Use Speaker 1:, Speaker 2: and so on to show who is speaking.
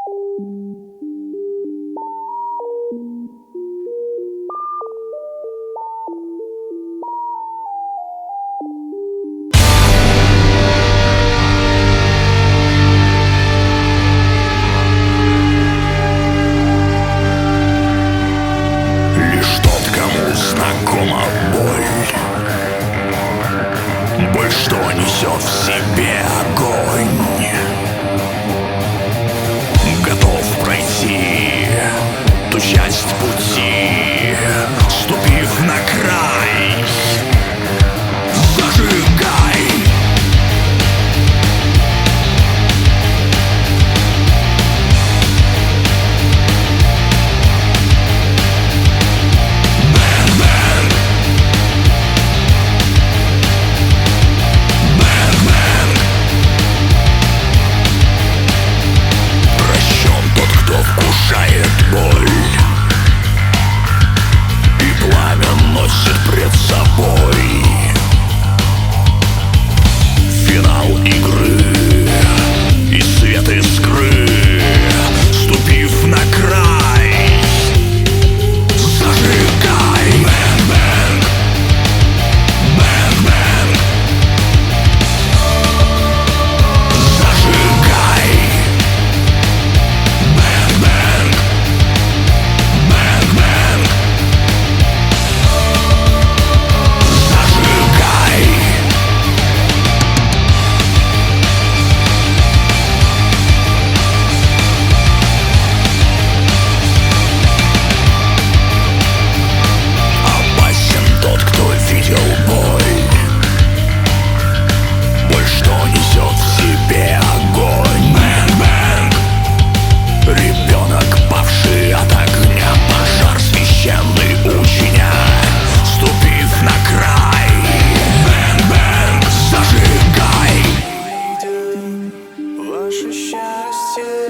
Speaker 1: Знакома боль, боль, что несет в себе огонь. Готов пройти ту часть пути, ступив на край. Зажигай! Боль и пламя носит пред собой финал игры и свет искры, ступив на край. Зажигай! Бэнг-бэнг, бэнг-бэнг. Зажигай! Бэнг-бэнг, бэнг-бэнг. Зажигай! Опасен тот, кто видел боль, боль, что несет в себе огонь. Бэнг-бэнг. Ребенок, павший от огня, пожар священный учиня, ступив на край. Бэнг-бэнг, зажигай!
Speaker 2: Ваше счастье